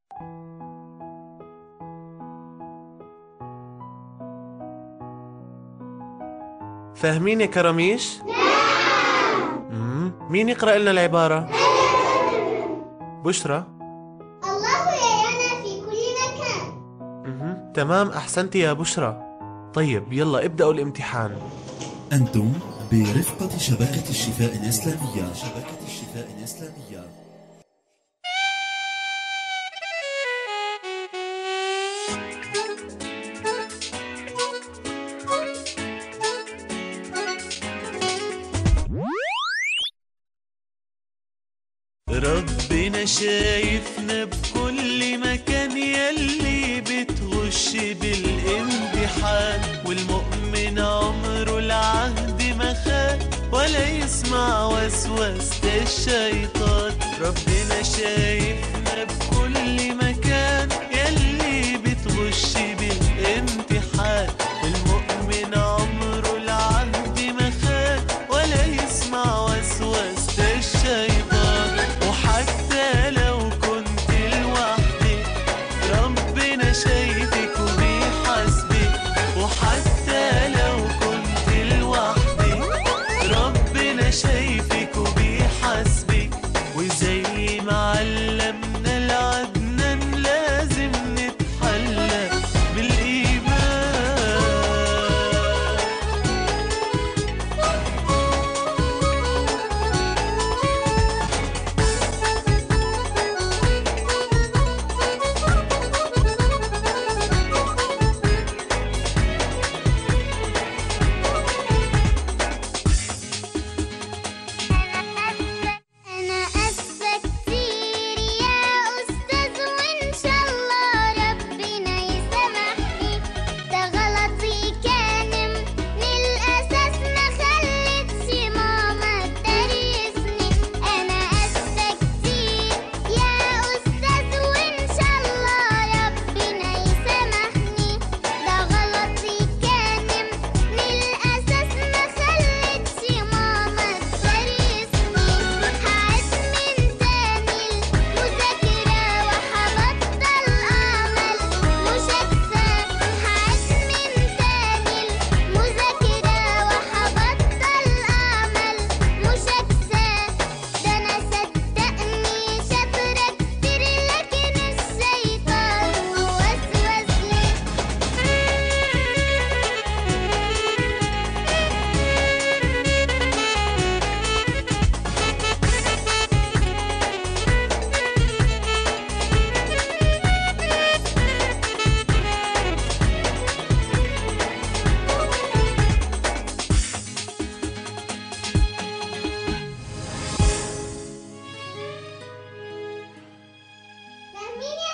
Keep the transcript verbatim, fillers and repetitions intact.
فاهمين يا كراميش؟ مم. مين يقرأ لنا العبارة؟ بشرى. الله يرانا في كل مكان. مم. تمام، أحسنت يا بشرى. طيب يلا ابدأوا الامتحان. أنتم برفقة شبكة الشفاء الإسلامية. شبكة الشفاء الإسلامية. ربنا شايفنا بكل مكان، يلي بتغش بالامتحان، والمؤمن عمره العهد ما خان، ولا يسمع وسوسة الشيطان. ربنا شايفنا بكل مكان، يلي بتغش بالامتحان، والمؤمن عمره العهد ما خان، ولا يسمع وسوسة الشيطان. وحتى لو كنت لوحدك ربنا شايفك وبيحاسبك، وحتى لو كنت لوحدك ربنا شايفك وبيحاسبك. وزي ما علمنا العدنان لازم نتحلى بالإيمان. أنا أسفة كتير يا أستاذ، وإن شاء الله ربنا يسامحني. ده غلطي كان من الأساس، ما خلتش ماما تدرسني. أنا أسفة كتير يا أستاذ، وإن شاء الله ربنا يسامحني. ده غلطي كان من الأساس، ما خلتش ماما تدرسني. هعيد من تاني المذاكرة وهبطل أعمل مش هكسى. هعيد من تاني المذاكرة وهبطل أعمل مش هكسى. ده أنا صدقني شاطرة كتير، لكن الشيطان وسوس لي. فاهمين